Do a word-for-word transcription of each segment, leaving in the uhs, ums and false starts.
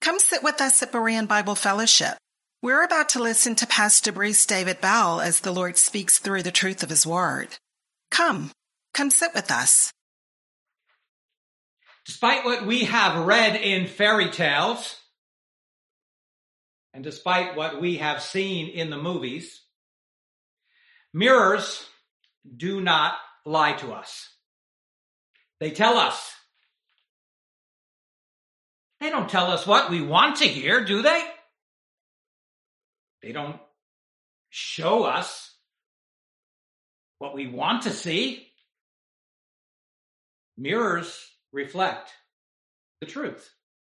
Come sit with us at Berean Bible Fellowship. We're about to listen to Pastor Bruce David Bell as the Lord speaks through the truth of his word. Come, come sit with us. Despite what we have read in fairy tales, and despite what we have seen in the movies, mirrors do not lie to us. They tell us. They don't tell us what we want to hear, do they? They don't show us what we want to see. Mirrors reflect the truth.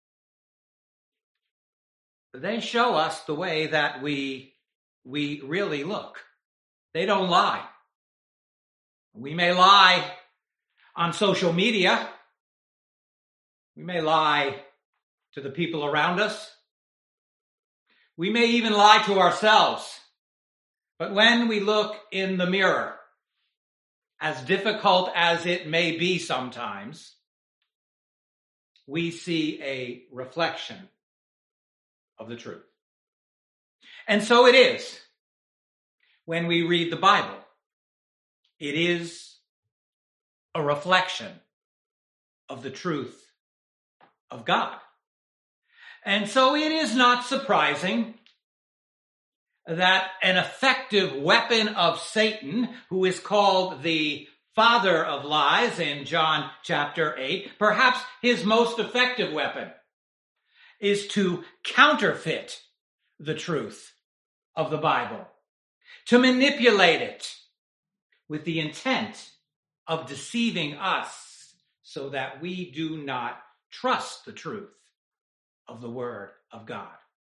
They show us the way that we, we really look. They don't lie. We may lie on social media. We may lie to the people around us. We may even lie to ourselves. But when we look in the mirror, as difficult as it may be sometimes, we see a reflection of the truth. And so it is when we read the Bible. It is a reflection of the truth of God. And so it is not surprising that an effective weapon of Satan, who is called the father of lies in John chapter eight, perhaps his most effective weapon, is to counterfeit the truth of the Bible, to manipulate it with the intent of deceiving us so that we do not trust the truth of the Word of God.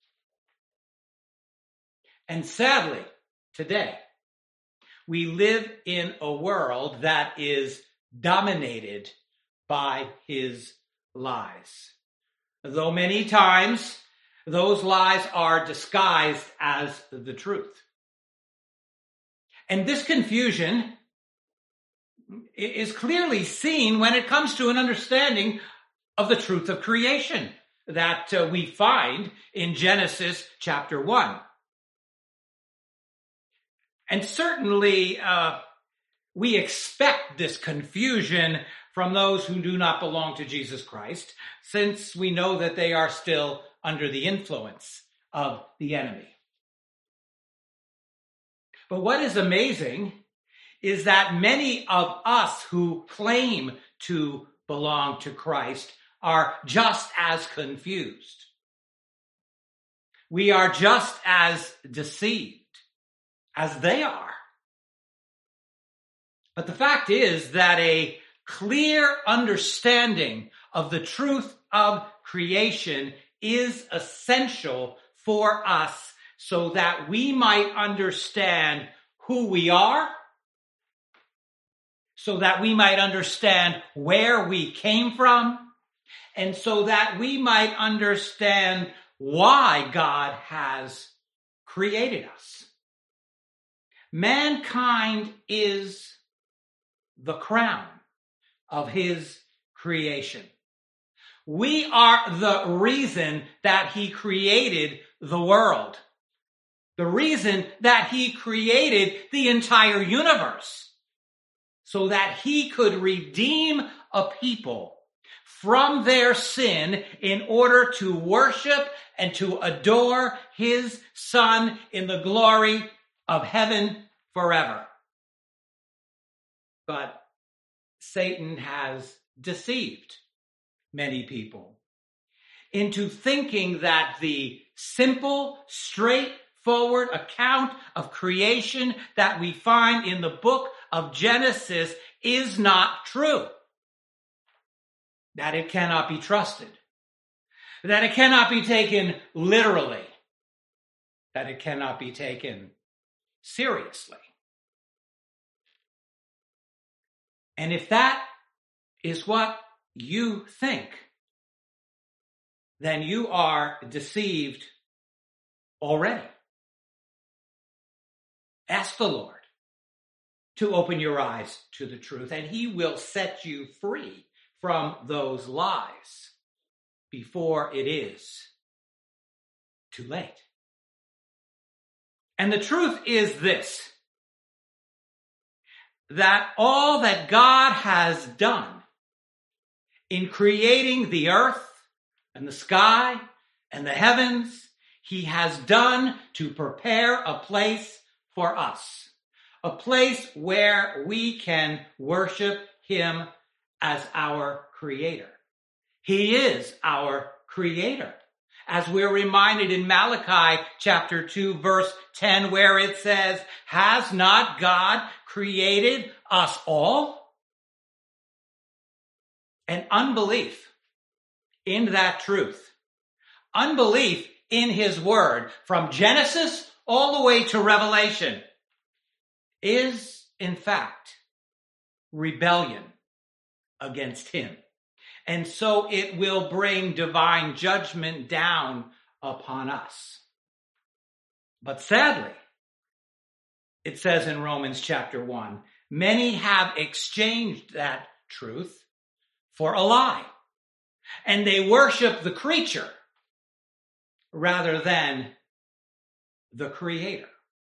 And sadly, today, we live in a world that is dominated by his lies. Though many times those lies are disguised as the truth. And this confusion is clearly seen when it comes to an understanding of the truth of creation that uh, we find in Genesis chapter one. And certainly uh, we expect this confusion from those who do not belong to Jesus Christ, since we know that they are still under the influence of the enemy. But what is amazing is that many of us who claim to belong to Christ are just as confused. We are just as deceived as they are. But the fact is that a clear understanding of the truth of creation is essential for us so that we might understand who we are, so that we might understand where we came from, and so that we might understand why God has created us. Mankind is the crown of his creation. We are the reason that he created the world. The reason that he created the entire universe. So that he could redeem a people from their sin in order to worship and to adore his Son in the glory of heaven forever. But Satan has deceived many people into thinking that the simple, straightforward account of creation that we find in the book of Genesis is not true. That it cannot be trusted. That it cannot be taken literally. That it cannot be taken seriously. And if that is what you think, then you are deceived already. Ask the Lord to open your eyes to the truth, and he will set you free from those lies before it is too late. And the truth is this, that all that God has done in creating the earth and the sky and the heavens, he has done to prepare a place for us, a place where we can worship him as our creator. He is our creator. As we're reminded in Malachi chapter two, verse ten, where it says, has not God created us all? And unbelief in that truth, unbelief in his word from Genesis all the way to Revelation is, in fact, rebellion against him. And so it will bring divine judgment down upon us. But sadly, it says in Romans chapter one, many have exchanged that truth for a lie, and they worship the creature rather than the creator.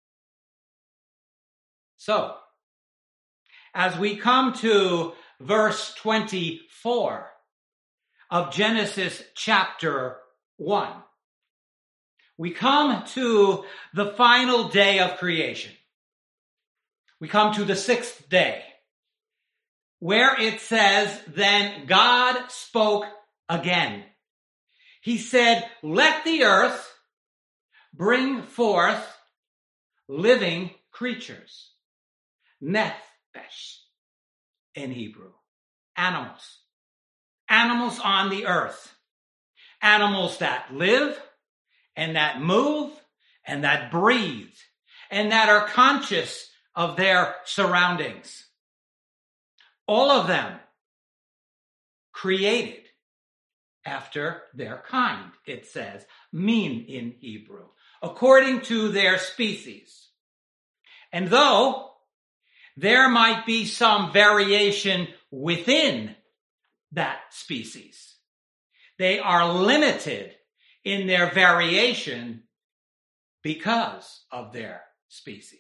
So, as we come to verse twenty-four of Genesis chapter one, we come to the final day of creation. We come to the sixth day, where it says, then God spoke again. He said, let the earth bring forth living creatures. Nefesh in Hebrew. Animals. Animals on the earth. Animals that live and that move and that breathe and that are conscious of their surroundings. All of them created after their kind, it says, min in Hebrew, according to their species. And though there might be some variation within that species, they are limited in their variation because of their species.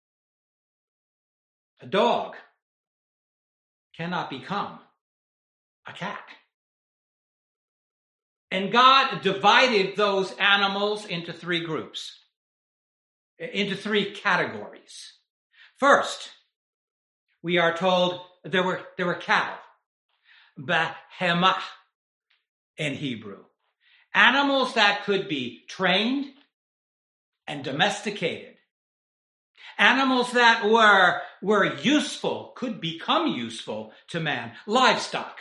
A dog cannot become a cat. And God divided those animals into three groups, into three categories. First, we are told there were, there were cattle, behemah in Hebrew. Animals that could be trained and domesticated. Animals that were, were useful, could become useful to man. Livestock.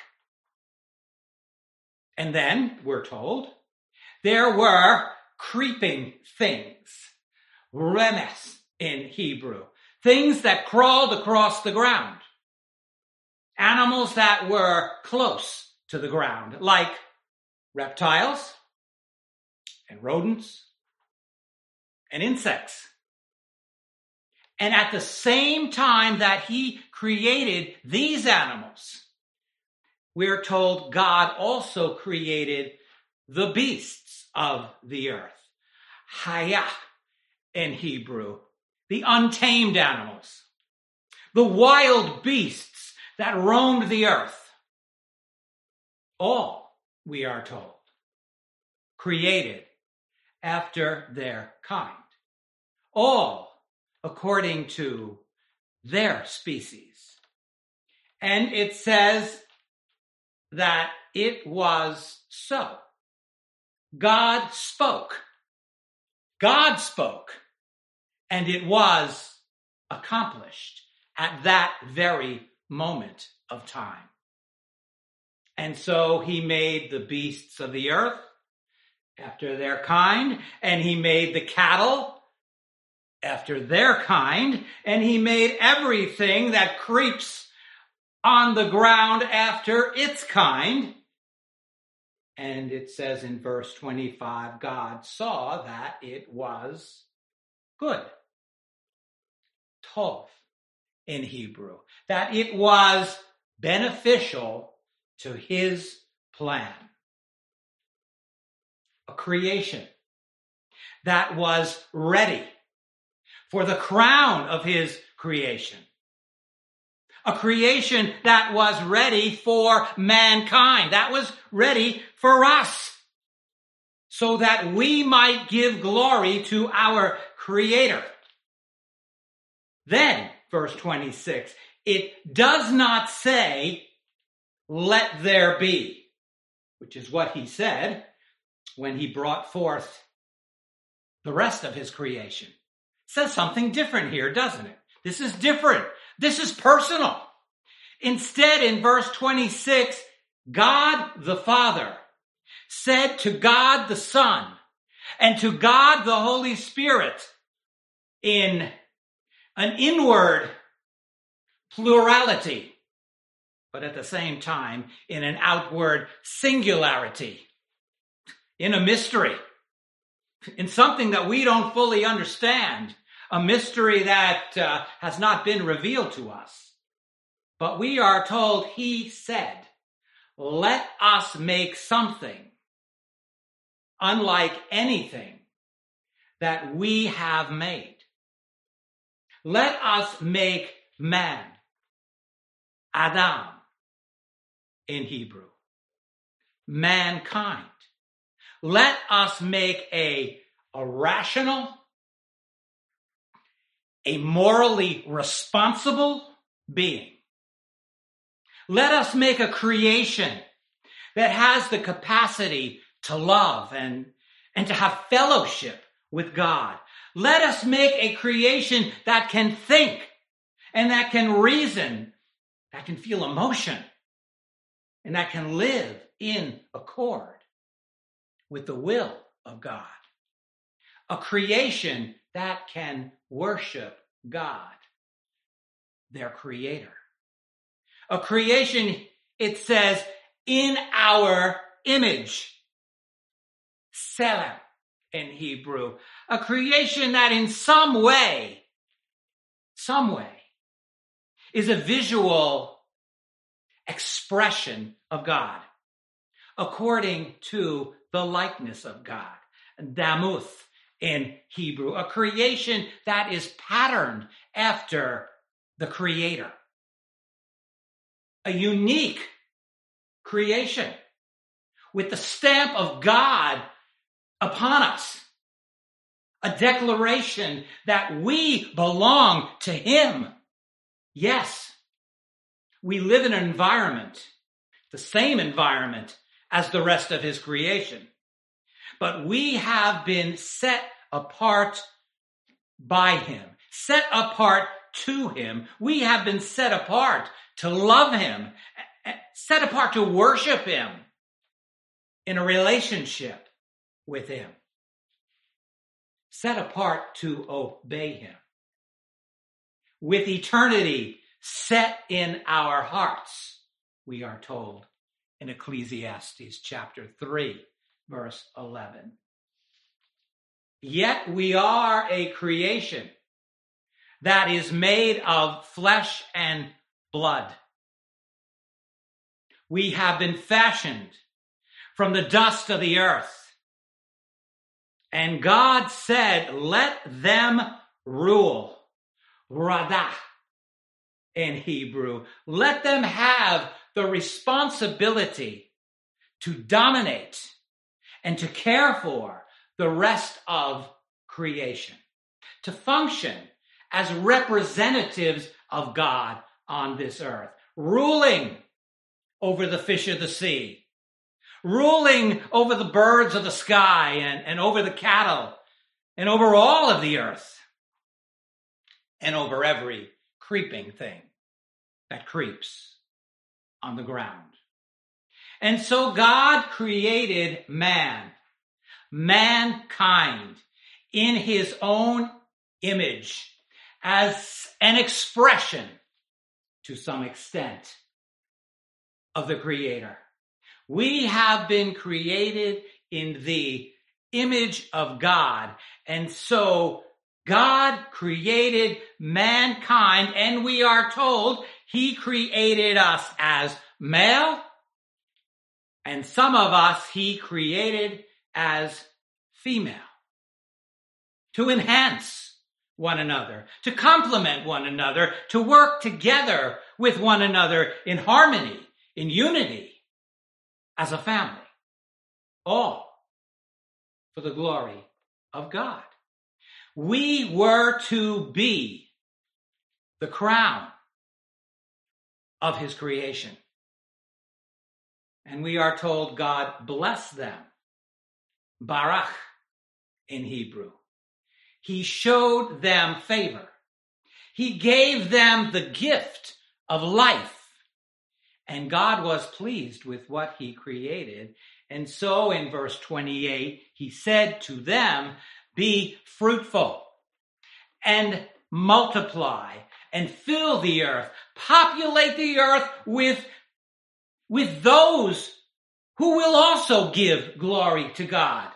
And then, we're told, there were creeping things. Remes in Hebrew. Things that crawled across the ground. Animals that were close to the ground, like reptiles and rodents and insects. And at the same time that he created these animals, we're told God also created the beasts of the earth. Hayah in Hebrew, the untamed animals, the wild beasts that roamed the earth. All, we are told, created after their kind. All according to their species. And it says that it was so. God spoke. God spoke. And it was accomplished at that very moment of time. And so he made the beasts of the earth after their kind, and he made the cattle after their kind, and he made everything that creeps on the ground after its kind. And it says in verse twenty-five, God saw that it was good. Tov in Hebrew. That it was beneficial to his plan. A creation that was ready for the crown of his creation. A creation that was ready for mankind, that was ready for us, so that we might give glory to our Creator. Then, verse twenty-six, it does not say, let there be, which is what he said when he brought forth the rest of his creation. It says something different here, doesn't it? This is different. This is personal. Instead, in verse twenty-six, God the Father said to God the Son and to God the Holy Spirit in an inward plurality, but at the same time in an outward singularity, in a mystery, in something that we don't fully understand, a mystery that uh, has not been revealed to us. But we are told he said, let us make something unlike anything that we have made. Let us make man, Adam in Hebrew, mankind. Let us make a, a rational, a morally responsible being. Let us make a creation that has the capacity to love and, and to have fellowship with God. Let us make a creation that can think and that can reason, that can feel emotion, and that can live in accord with the will of God. A creation that can worship God, their Creator. A creation, it says, in our image. Tselem in Hebrew. A creation that in some way, some way, is a visual expression of God, according to the likeness of God. Damuth in Hebrew. A creation that is patterned after the Creator. A unique creation with the stamp of God upon us. A declaration that we belong to him. Yes, we live in an environment, the same environment as the rest of his creation. But we have been set apart by him, set apart to him. We have been set apart to love him, set apart to worship him in a relationship with him, set apart to obey him, with eternity set in our hearts, we are told in Ecclesiastes chapter three, verse eleven. Yet we are a creation that is made of flesh and blood. We have been fashioned from the dust of the earth. And God said, let them rule. Radah in Hebrew. Let them have the responsibility to dominate and to care for the rest of creation, to function as representatives of God on this earth, ruling over the fish of the sea, ruling over the birds of the sky and, and over the cattle and over all of the earth and over every creeping thing that creeps on the ground. And so God created man, mankind, in his own image as an expression, to some extent, of the Creator. We have been created in the image of God. And so God created mankind, and we are told he created us as male, and some of us he created as female. to enhance one another, to complement one another, to work together with one another in harmony, in unity, as a family, all for the glory of God. We were to be the crown of his creation. And we are told God blessed them. Barach in Hebrew. He showed them favor. He gave them the gift of life. And God was pleased with what he created. And so in verse twenty-eight, he said to them, be fruitful and multiply and fill the earth, populate the earth with, with those who will also give glory to God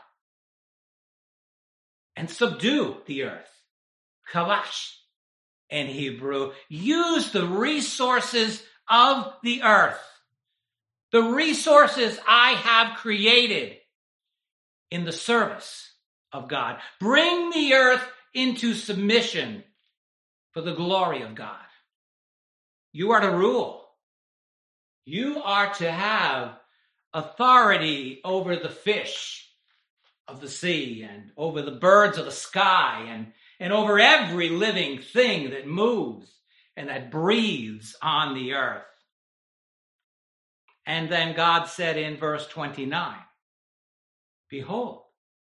and subdue the earth. Kavash in Hebrew. Use the resources of the earth, the resources I have created in the service of God. Bring the earth into submission for the glory of God. You are to rule. You are to have authority over the fish of the sea and over the birds of the sky and, and over every living thing that moves and that breathes on the earth. And then God said in verse twenty-nine, behold,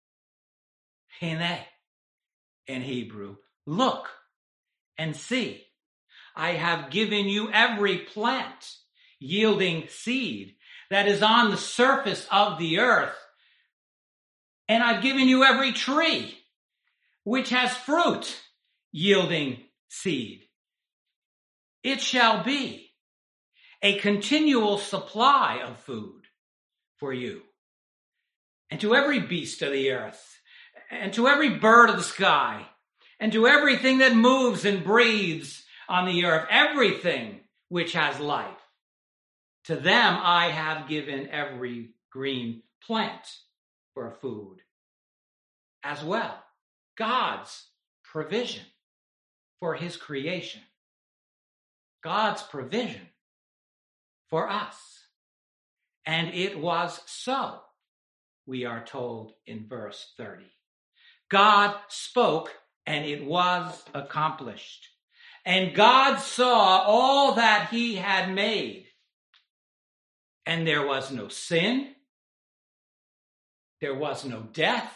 hine in Hebrew, look and see, I have given you every plant yielding seed that is on the surface of the earth, and I've given you every tree which has fruit yielding seed. It shall be a continual supply of food for you, and to every beast of the earth, and to every bird of the sky, and to everything that moves and breathes on the earth, everything which has life. To them I have given every green plant for food as well. God's provision for his creation. God's provision for us. And it was so, we are told in verse thirty. God spoke, and it was accomplished. And God saw all that he had made, and there was no sin, there was no death,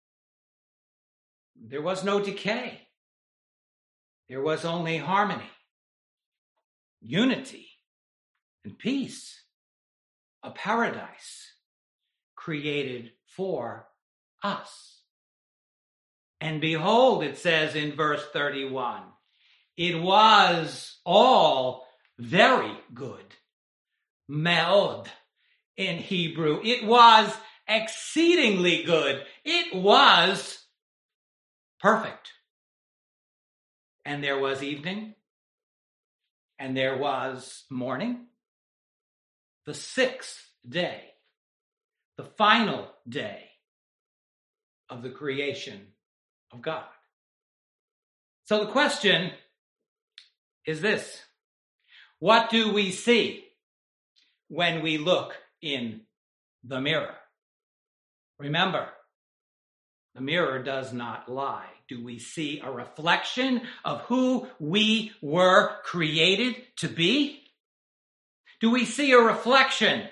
there was no decay, there was only harmony, unity, and peace, a paradise created for us. And behold, it says in verse thirty-one, it was all very good. Me'od in Hebrew. It was exceedingly good. It was perfect. And there was evening, and there was morning, the sixth day, the final day of the creation of God. So the question is this: what do we see when we look in the mirror? Remember, the mirror does not lie. Do we see a reflection of who we were created to be? Do we see a reflection?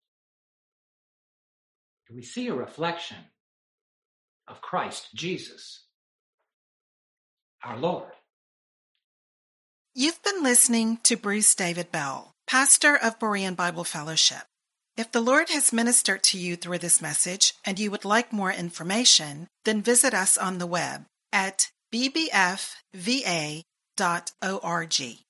Do we see a reflection of Christ Jesus, our Lord? You've been listening to Bruce David Bell, pastor of Berean Bible Fellowship. If the Lord has ministered to you through this message and you would like more information, then visit us on the web at b b f v a dot org.